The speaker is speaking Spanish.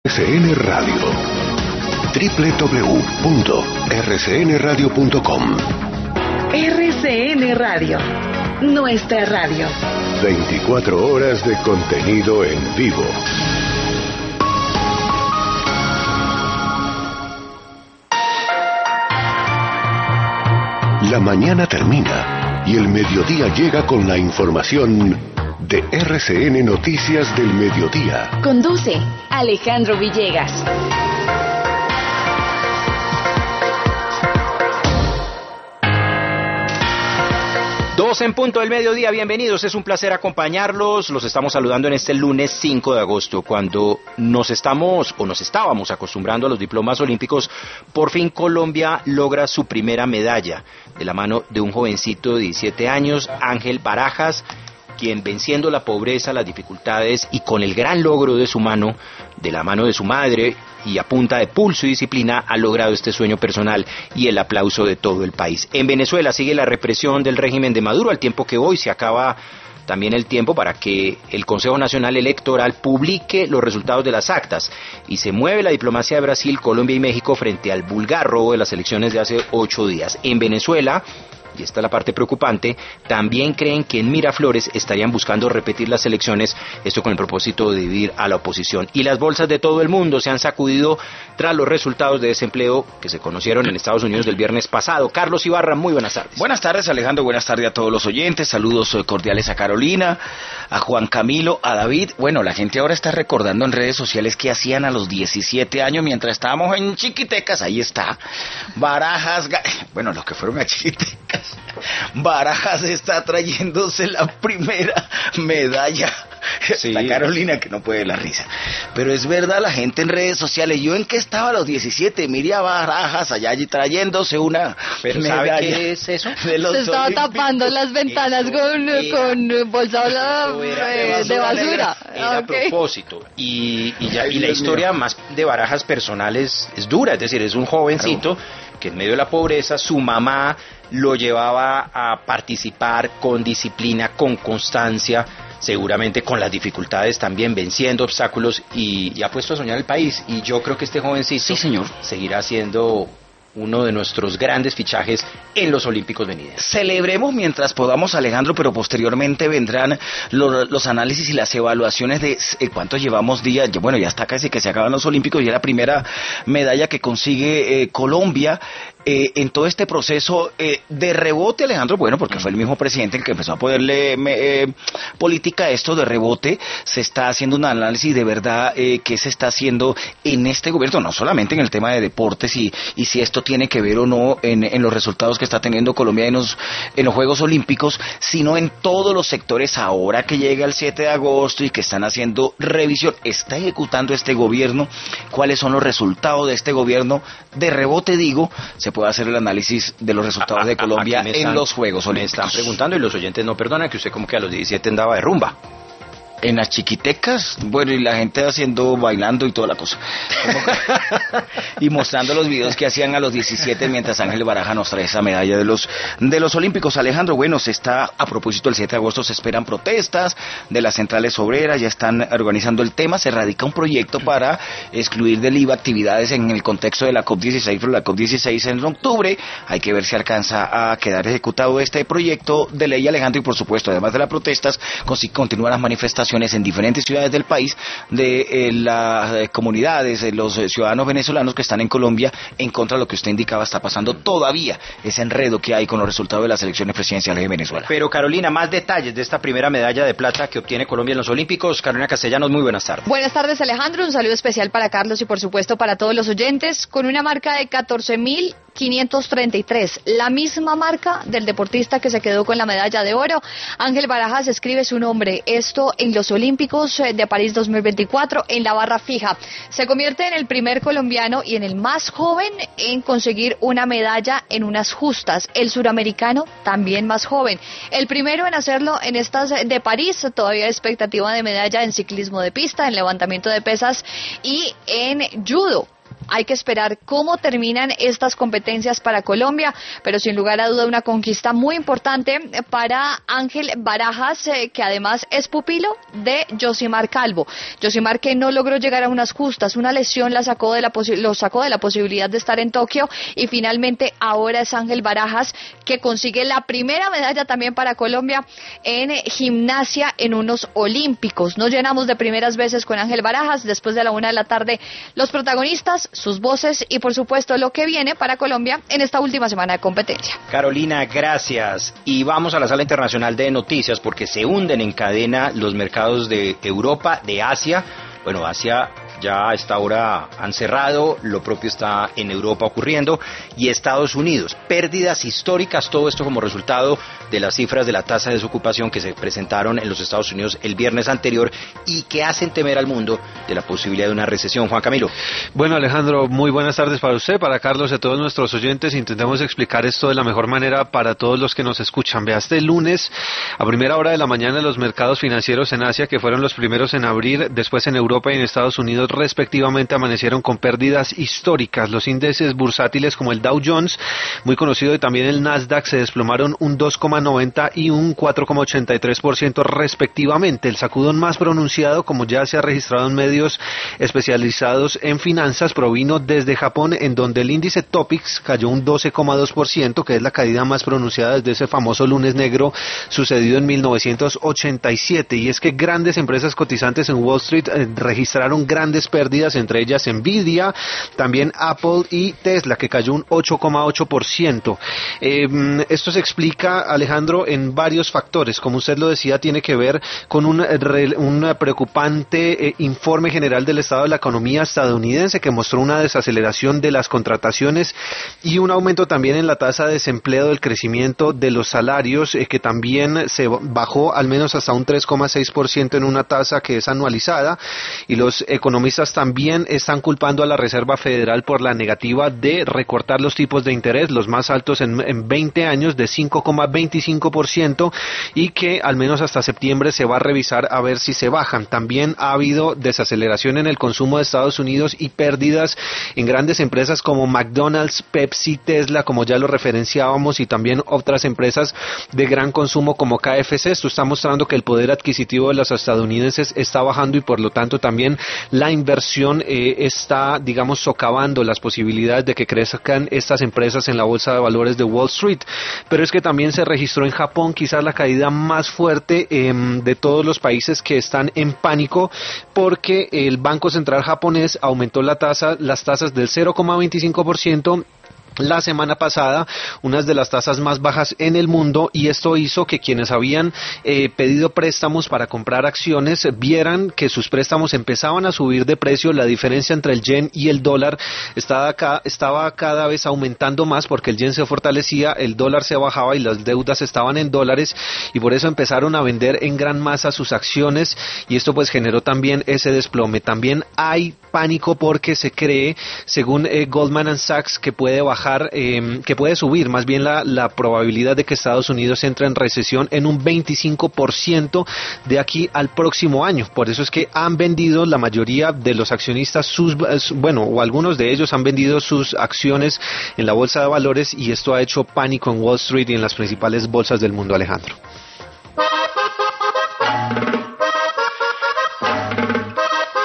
RCN Radio. www.rcnradio.com. RCN Radio. Nuestra radio. 24 horas de contenido en vivo. La mañana termina y el mediodía llega con la información de RCN Noticias del Mediodía. Conduce Alejandro Villegas. 2 en punto del mediodía, bienvenidos, es un placer acompañarlos, los estamos saludando en este lunes 5 de agosto, cuando nos estábamos acostumbrando a los diplomas olímpicos. Por fin Colombia logra su primera medalla, de la mano de un jovencito de 17 años, Ángel Barajas, quien venciendo la pobreza, las dificultades y con el gran logro de su mano, de la mano de su madre y a punta de pulso y disciplina, ha logrado este sueño personal y el aplauso de todo el país. En Venezuela sigue la represión del régimen de Maduro, al tiempo que hoy se acaba también el tiempo para que el Consejo Nacional Electoral publique los resultados de las actas, y se mueve la diplomacia de Brasil, Colombia y México frente al vulgar robo de las elecciones de hace 8 días. En Venezuela, y esta es la parte preocupante, también creen que en Miraflores estarían buscando repetir las elecciones, esto con el propósito de dividir a la oposición. Y las bolsas de todo el mundo se han sacudido tras los resultados de desempleo que se conocieron en Estados Unidos del viernes pasado. Carlos Ibarra, muy buenas tardes. Buenas tardes, Alejandro, buenas tardes a todos los oyentes, saludos cordiales a Carolina, a Juan Camilo, a David. Bueno, la gente ahora está recordando en redes sociales qué hacían a los 17 años mientras estábamos en Chiquitecas. Ahí está, Barajas, bueno, los que fueron a Chiquitecas. Barajas está trayéndose la primera medalla. Sí. La Carolina que no puede la risa. Pero es verdad, la gente en redes sociales, ¿yo en qué estaba a los 17? Mire a Barajas allá allí trayéndose una medalla. ¿Sabe qué es eso? Se estaba olímpicos. Tapando las ventanas con bolsa de basura. Era a propósito. Y la historia más de Barajas personal es dura, es decir, es un jovencito que en medio de la pobreza, su mamá lo llevaba a participar con disciplina, con constancia, seguramente con las dificultades también, venciendo obstáculos, y ha puesto a soñar el país. Y yo creo que este jovencito, sí, señor, seguirá siendo uno de nuestros grandes fichajes en los Olímpicos venideros. Celebremos mientras podamos, Alejandro, pero posteriormente vendrán los análisis y las evaluaciones de cuántos llevamos días. Bueno, ya está casi que se acaban los Olímpicos y es la primera medalla que consigue Colombia en todo este proceso de rebote, Alejandro. Bueno, porque fue el mismo presidente el que empezó a ponerle política a esto de rebote. Se está haciendo un análisis de verdad qué se está haciendo en este gobierno, no solamente en el tema de deportes y si esto tiene que ver o no en los resultados que está teniendo Colombia en los Juegos Olímpicos, sino en todos los sectores. Ahora que llega el 7 de agosto y que están haciendo revisión, está ejecutando este gobierno, cuáles son los resultados de este gobierno. De rebote, digo, se puede hacer el análisis de los resultados de Colombia en los Juegos Olímpicos. Me están preguntando, y los oyentes no perdonan, que usted como que a los 17 andaba de rumba. En las Chiquitecas, bueno, y la gente bailando y toda la cosa. Y mostrando los videos que hacían a los 17 mientras Ángel Barajas nos trae esa medalla de los Olímpicos. Alejandro, bueno, a propósito, el 7 de agosto se esperan protestas de las centrales obreras, ya están organizando el tema, se radica un proyecto para excluir del IVA actividades en el contexto de la COP16, pero la COP16 en octubre. Hay que ver si alcanza a quedar ejecutado este proyecto de ley, Alejandro, y por supuesto, además de las protestas, continúan las manifestaciones en diferentes ciudades del país de las comunidades, de los ciudadanos venezolanos que están en Colombia en contra de lo que usted indicaba está pasando todavía, ese enredo que hay con los resultados de las elecciones presidenciales de Venezuela. Pero Carolina, más detalles de esta primera medalla de plata que obtiene Colombia en los Olímpicos. Carolina Castellanos, muy buenas tardes. Buenas tardes, Alejandro, un saludo especial para Carlos y por supuesto para todos los oyentes. Con una marca de 14.533, la misma marca del deportista que se quedó con la medalla de oro, Ángel Barajas escribe su nombre, esto en los Olímpicos de París 2024, en la barra fija. Se convierte en el primer colombiano y en el más joven en conseguir una medalla en unas justas. El suramericano también más joven. El primero en hacerlo en estas de París. Todavía hay expectativa de medalla en ciclismo de pista, en levantamiento de pesas y en judo. Hay que esperar cómo terminan estas competencias para Colombia, pero sin lugar a duda una conquista muy importante para Ángel Barajas, que además es pupilo de Yosimar Calvo. Yosimar, que no logró llegar a unas justas, una lesión lo sacó de la posibilidad de estar en Tokio, y finalmente ahora es Ángel Barajas que consigue la primera medalla también para Colombia en gimnasia en unos olímpicos. Nos llenamos de primeras veces con Ángel Barajas. Después de la 1 de la tarde, los protagonistas, sus voces y por supuesto lo que viene para Colombia en esta última semana de competencia. Carolina, gracias. Y vamos a la sala internacional de noticias porque se hunden en cadena los mercados de Europa, de Asia. Bueno, Asia ya a esta hora han cerrado, lo propio está en Europa ocurriendo, y Estados Unidos, pérdidas históricas, todo esto como resultado de las cifras de la tasa de desocupación que se presentaron en los Estados Unidos el viernes anterior y que hacen temer al mundo de la posibilidad de una recesión. Juan Camilo. Bueno, Alejandro, muy buenas tardes para usted, para Carlos y a todos nuestros oyentes. Intentemos explicar esto de la mejor manera para todos los que nos escuchan. Vea, este lunes, a primera hora de la mañana, los mercados financieros en Asia, que fueron los primeros en abrir, después en Europa y en Estados Unidos, respectivamente, amanecieron con pérdidas históricas. Los índices bursátiles como el Dow Jones, muy conocido, y también el Nasdaq se desplomaron un 2,90 y un 4,83% respectivamente. El sacudón más pronunciado, como ya se ha registrado en medios especializados en finanzas, provino desde Japón, en donde el índice Topix cayó un 12,2%, que es la caída más pronunciada desde ese famoso lunes negro sucedido en 1987. Y es que grandes empresas cotizantes en Wall Street registraron grandes pérdidas, entre ellas Nvidia, también Apple y Tesla, que cayó un 8,8%. Esto se explica, Alejandro, en varios factores. Como usted lo decía, tiene que ver con un preocupante informe general del estado de la economía estadounidense, que mostró una desaceleración de las contrataciones y un aumento también en la tasa de desempleo, del crecimiento de los salarios, que también se bajó al menos hasta un 3,6% en una tasa que es anualizada, y los economistas también están culpando a la Reserva Federal por la negativa de recortar los tipos de interés, los más altos en 20 años, de 5,25%, y que al menos hasta septiembre se va a revisar a ver si se bajan. También ha habido desaceleración en el consumo de Estados Unidos y pérdidas en grandes empresas como McDonald's, Pepsi, Tesla, como ya lo referenciábamos, y también otras empresas de gran consumo como KFC. Esto está mostrando que el poder adquisitivo de los estadounidenses está bajando, y por lo tanto también la inversión está, digamos, socavando las posibilidades de que crezcan estas empresas en la bolsa de valores de Wall Street. Pero es que también se registró en Japón quizás la caída más fuerte de todos los países, que están en pánico porque el Banco Central japonés aumentó las tasas del 0,25% la semana pasada, unas de las tasas más bajas en el mundo, y esto hizo que quienes habían pedido préstamos para comprar acciones vieran que sus préstamos empezaban a subir de precio. La diferencia entre el yen y el dólar estaba cada vez aumentando más, porque el yen se fortalecía, el dólar se bajaba y las deudas estaban en dólares, y por eso empezaron a vender en gran masa sus acciones, y esto pues generó también ese desplome. También hay pánico porque se cree, según Goldman Sachs, que puede subir más bien la probabilidad de que Estados Unidos entre en recesión en un 25% de aquí al próximo año. Por eso es que han vendido la mayoría de los accionistas o algunos de ellos han vendido sus acciones en la bolsa de valores, y esto ha hecho pánico en Wall Street y en las principales bolsas del mundo, Alejandro.